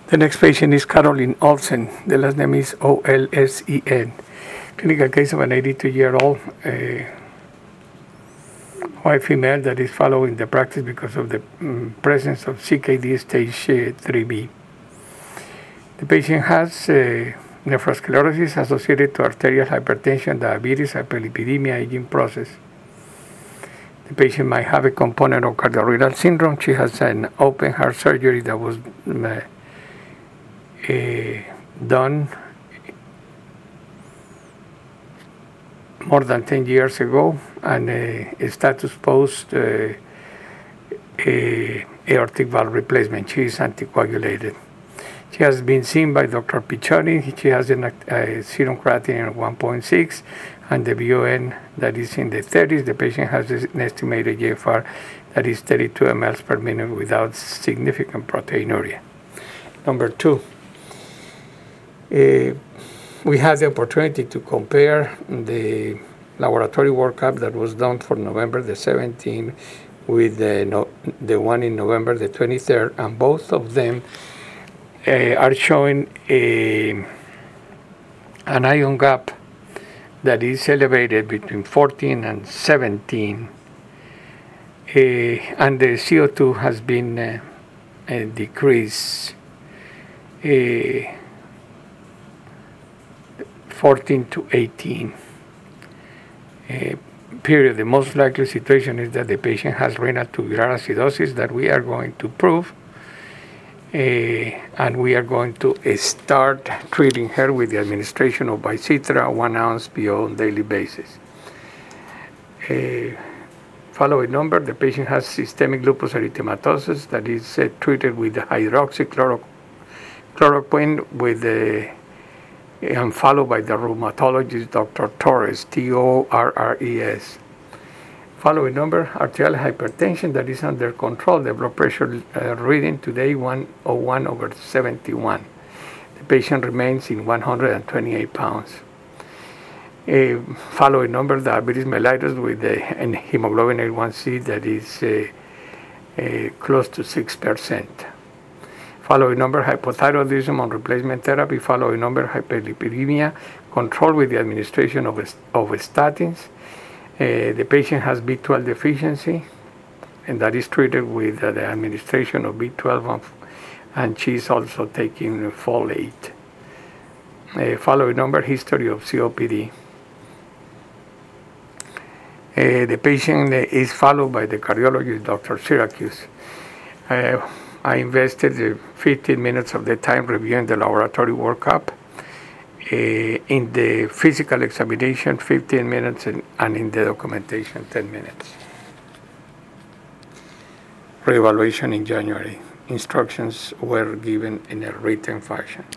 The next patient is Caroline Olsen. The last name is Olsen. Clinical case of an 82-year-old white female that is following the practice because of the presence of CKD stage 3B. The patient has nephrosclerosis associated to arterial hypertension, diabetes, hyperlipidemia, aging process. The patient might have a component of cardiorenal syndrome. She has an open heart surgery that was done more than 10 years ago, and a status post aortic valve replacement. She is anticoagulated. She has been seen by Dr. Piccioni. She has a serum creatinine of 1.6 and the BUN that is in the 30s. The patient has an estimated GFR that is 32 mL per minute without significant proteinuria. Number 2, we had the opportunity to compare the laboratory workup that was done for November the 17th with the one in November the 23rd, and both of them are showing an ion gap that is elevated between 14 and 17, and the CO2 has been decreased 14 to 18. Period. The most likely situation is that the patient has renal tubular acidosis that we are going to prove, and we are going to start treating her with the administration of Vicitra 1 ounce PO on daily basis. Following number, the patient has systemic lupus erythematosus that is treated with the hydroxychloroquine and followed by the rheumatologist Dr. Torres, Torres. Following number, arterial hypertension that is under control. The blood pressure reading today 101/71. The patient remains in 128 pounds. Following number, diabetes mellitus with a hemoglobin A1C that is close to 6%. Following number, hypothyroidism on replacement therapy. Following number, hyperlipidemia, control with the administration of statins. The patient has B12 deficiency, and that is treated with the administration of B12, and she is also taking folate. Following number, history of COPD. The patient is followed by the cardiologist, Dr. Syracuse. I invested 15 minutes of the time reviewing the laboratory workup. In the physical examination, 15 minutes, and in the documentation, 10 minutes. Reevaluation in January. Instructions were given in a written fashion.